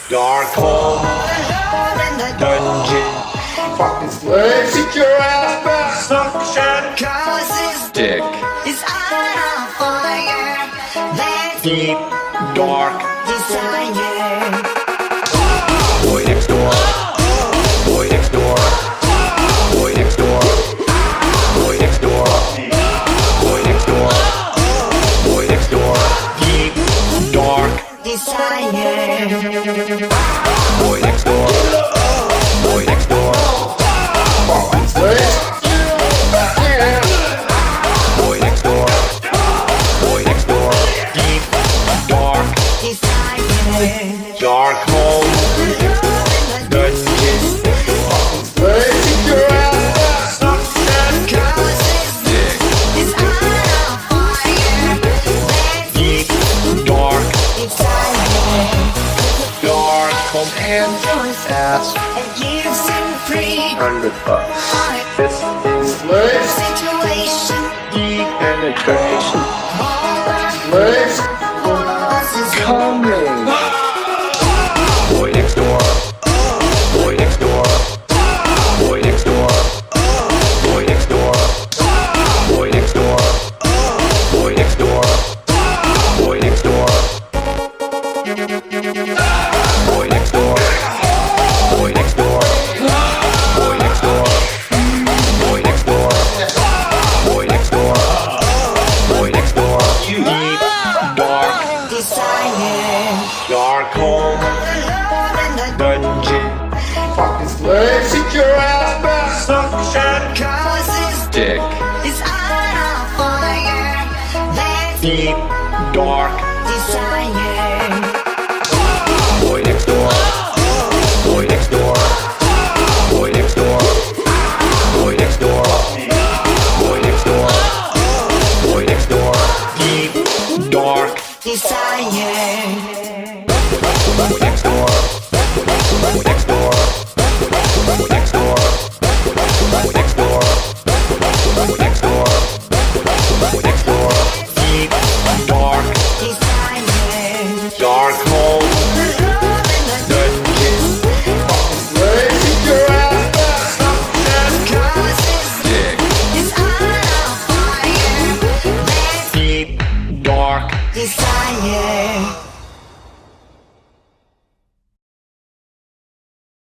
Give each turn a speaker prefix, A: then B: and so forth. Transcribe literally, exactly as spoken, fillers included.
A: Dark hole, dungeon, fucking slave, sit your ass back, suction,
B: Cause this
A: dick,
B: is on fire. That's
A: deep, dark,
B: desire.
A: boy next door, boy next door, boy next door, boy next door, boy next door, boy next door, deep, dark,
B: Desire.
A: boy next door, boy next door, fucking slave, boy next door, boy next door, deep, dark,
B: Desire.
A: dark hole, dungeon, fucking slave, sit your ass back, suction,
B: Cause this
A: dick,
B: is on fire. That's
A: deep, dark,
B: desire.
A: dark, home and ass,
B: And you seem free.
A: hundred bucks,
B: Heart
A: this is slave,
B: situation.
A: deep penetration,
B: All
A: slaves,
B: the
A: coming, boy next door, boy next door, boy next door, boy next door, boy next door, boy next door, boy next door, boy next door, boy next door, boy next door, boy next door, boy next door, boy next door, deep, dark,
B: desire.
A: dark home,
B: Love and the
A: dungeon, fucking slave, sit your ass back, suction,
B: cause this
A: dick,
B: is on fire. That's
A: deep, dark,
B: desire.
A: boy next door, boy next door, boy next door, boy next door, boy next door, boy next door, deep, dark,
B: Desire.
A: boy next door, boy next door, boy next door, boy next door, boy next door, boy next door.